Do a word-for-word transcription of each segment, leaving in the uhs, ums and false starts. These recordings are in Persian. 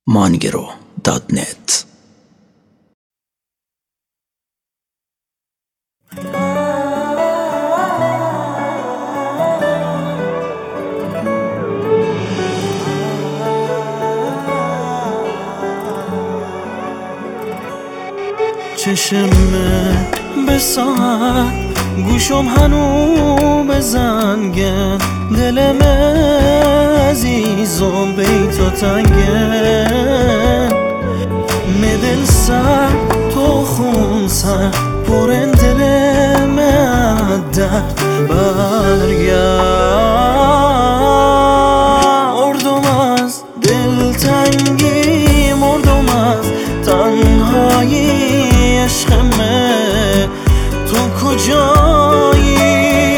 مانگرو دات نت. چشمه به ساعت گوشم هنو بزنگه، دلم عزیزم بیتو تنگه، مدل سر تو خون سر پرن دلم درد برگرد. مردم از دلتنگی، مردم از تنهایی، عشقمه تو کجایی؟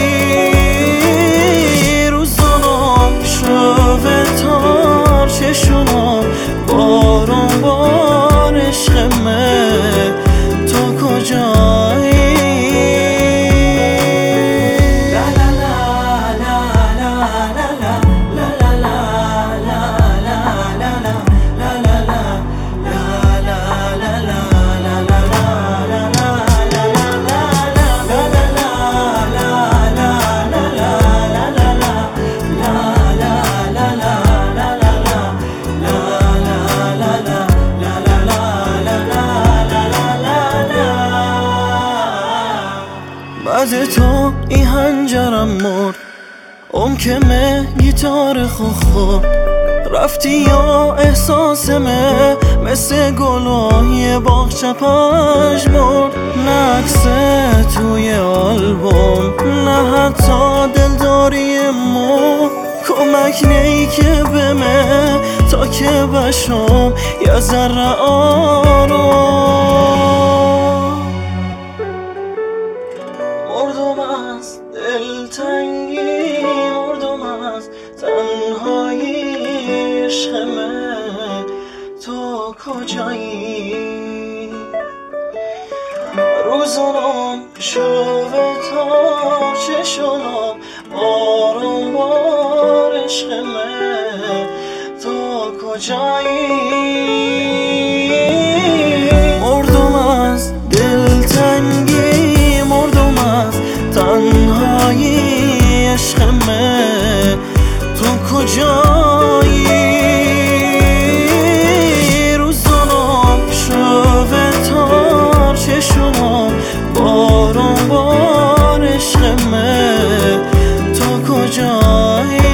روزانم شوه تار چشونم بارون بار، عشقمه تو کجایی؟ بعد تو این هنجرم مرد، ام که مه گیتار خوخور رفتی یا احساسمه مثل گلای باغچه پش مرد. نه عکسه توی آلبوم، نه حتی دلداری مو، کمک نی که بمه تا که بشم یه ذره آروم. مردم از دلتنگی، مردم از تنهایی، عشقمه تو کجایی؟ روزانم شوه تا چشونم بارون بار، عشقمه تو کجایی؟ مردم از دلتنگی، مردم از تنهایی، عشقمه تو کجایی؟ روزانم شوه تار چشونم بارون بار، عشقمه تو کجایی؟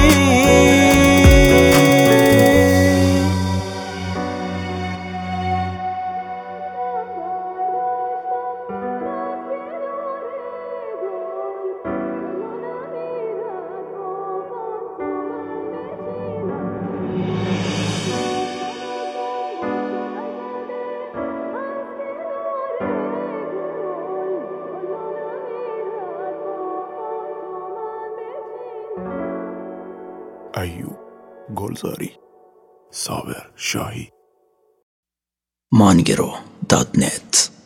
ایوب گلزاری، صابر شاهی. مانگرو دات نت.